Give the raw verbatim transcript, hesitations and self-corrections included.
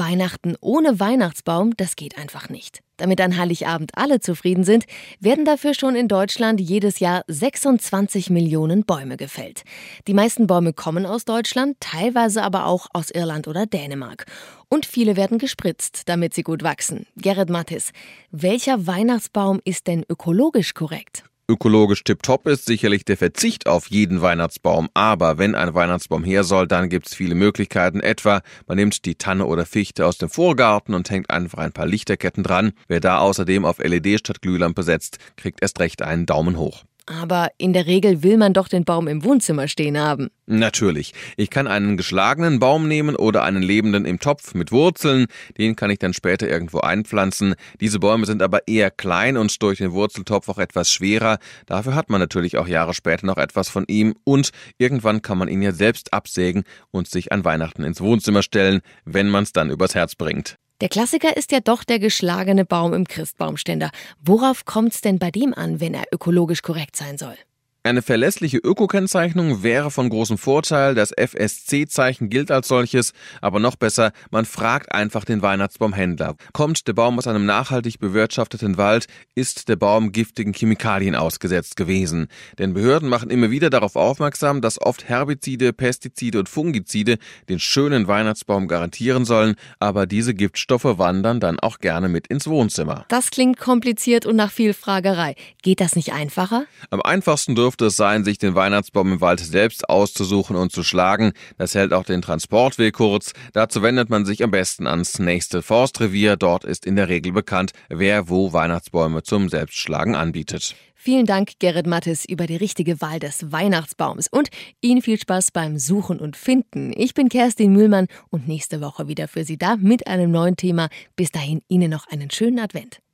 Weihnachten ohne Weihnachtsbaum, das geht einfach nicht. Damit an Heiligabend alle zufrieden sind, werden dafür schon in Deutschland jedes Jahr sechsundzwanzig Millionen Bäume gefällt. Die meisten Bäume kommen aus Deutschland, teilweise aber auch aus Irland oder Dänemark. Und viele werden gespritzt, damit sie gut wachsen. Gerrit Mattis, welcher Weihnachtsbaum ist denn ökologisch korrekt? Ökologisch tipptopp ist sicherlich der Verzicht auf jeden Weihnachtsbaum. Aber wenn ein Weihnachtsbaum her soll, dann gibt es viele Möglichkeiten. Etwa, man nimmt die Tanne oder Fichte aus dem Vorgarten und hängt einfach ein paar Lichterketten dran. Wer da außerdem auf L E D statt Glühlampe setzt, kriegt erst recht einen Daumen hoch. Aber in der Regel will man doch den Baum im Wohnzimmer stehen haben. Natürlich. Ich kann einen geschlagenen Baum nehmen oder einen lebenden im Topf mit Wurzeln. Den kann ich dann später irgendwo einpflanzen. Diese Bäume sind aber eher klein und durch den Wurzeltopf auch etwas schwerer. Dafür hat man natürlich auch Jahre später noch etwas von ihm. Und irgendwann kann man ihn ja selbst absägen und sich an Weihnachten ins Wohnzimmer stellen, wenn man es dann übers Herz bringt. Der Klassiker ist ja doch der geschlagene Baum im Christbaumständer. Worauf kommt's denn bei dem an, wenn er ökologisch korrekt sein soll? Eine verlässliche Ökokennzeichnung wäre von großem Vorteil. Das F S C-Zeichen gilt als solches. Aber noch besser, man fragt einfach den Weihnachtsbaumhändler. Kommt der Baum aus einem nachhaltig bewirtschafteten Wald, ist der Baum giftigen Chemikalien ausgesetzt gewesen. Denn Behörden machen immer wieder darauf aufmerksam, dass oft Herbizide, Pestizide und Fungizide den schönen Weihnachtsbaum garantieren sollen. Aber diese Giftstoffe wandern dann auch gerne mit ins Wohnzimmer. Das klingt kompliziert und nach viel Fragerei. Geht das nicht einfacher? Am einfachsten dürfte es sein, sich den Weihnachtsbaum im Wald selbst auszusuchen und zu schlagen. Das hält auch den Transportweg kurz. Dazu wendet man sich am besten ans nächste Forstrevier. Dort ist in der Regel bekannt, wer wo Weihnachtsbäume zum Selbstschlagen anbietet. Vielen Dank, Gerrit Mattis, über die richtige Wahl des Weihnachtsbaums. Und Ihnen viel Spaß beim Suchen und Finden. Ich bin Kerstin Mühlmann und nächste Woche wieder für Sie da mit einem neuen Thema. Bis dahin Ihnen noch einen schönen Advent.